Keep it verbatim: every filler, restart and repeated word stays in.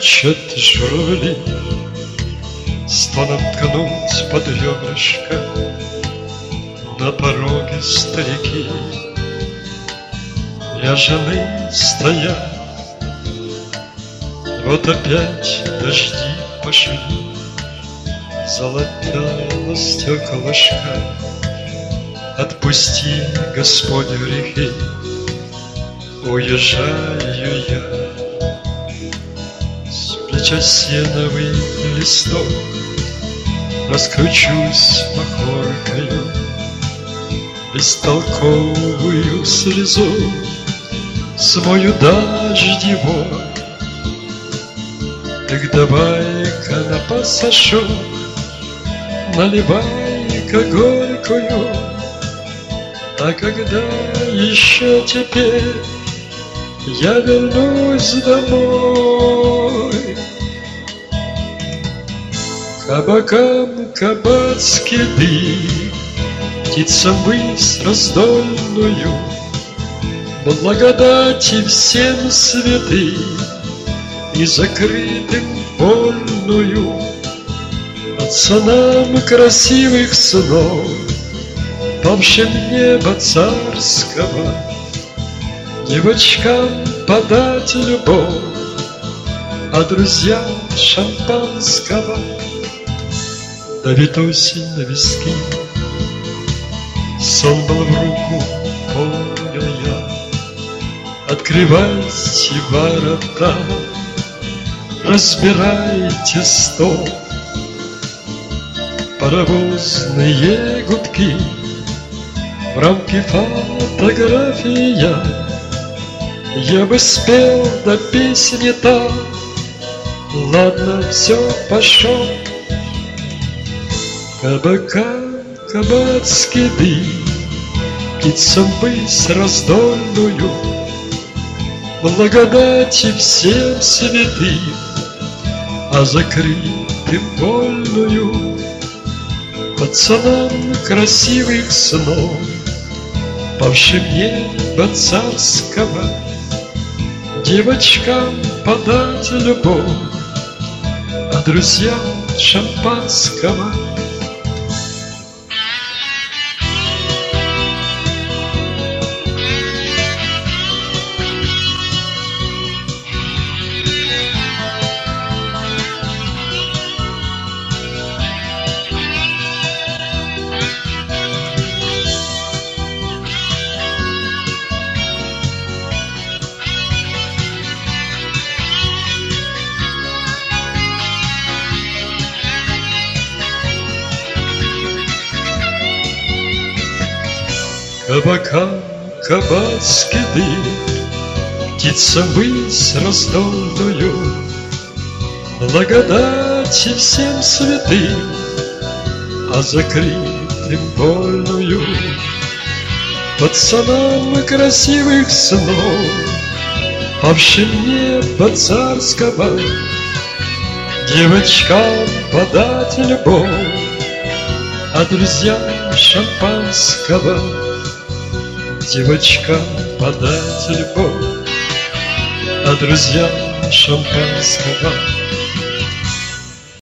Кричат журавли, стоном ткнуть под ребрышко на пороге старики. Ряженые стоят, вот опять дожди пошли, золотало стеклышко. Отпусти, Господь, грехи, уезжаю я. С плеча сеновый листок раскручусь махоркою, бестолковую слезу смою дождевой. Так давай-ка на пасашок наливай-ка горькую. А когда еще теперь я вернусь домой? Кабакам кабацкий дым, птицам высь раздольную, благодати всем святым и закрытым вольную, пацанам красивых снов, павшим неба царского, девочкам подать любовь, а друзьям шампанского. Давит осень на виски, сон был в руку, понял я. Открывайте ворота, разбирайте стол. Паровозные гудки, в рамке фотография. Я бы спел до песни так, ладно, все, пошел. Кабакам кабацкий дым, птицам высь раздольную, благодати всем святым, а закрытым вольную, пацанам красивых снов, павшим неба царского, девочкам подать любовь, а друзьям шампанского. Кабакам кабацкий дым, птицам высь раздольную, благодати всем святым, а закрытым вольную, пацанам красивых снов, павшим неба царского, девочкам подать любовь, а друзьям шампанского. Девочкам подать любовь, а друзьям шампанского.